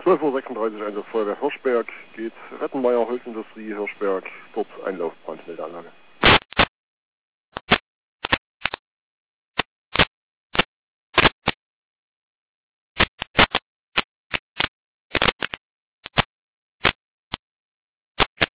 12:36 Uhr, Einsatz Feuerwehr Hirschberg, geht Rettenmeier Holzindustrie Hirschberg, dort Einlaufbrandmeldeanlage.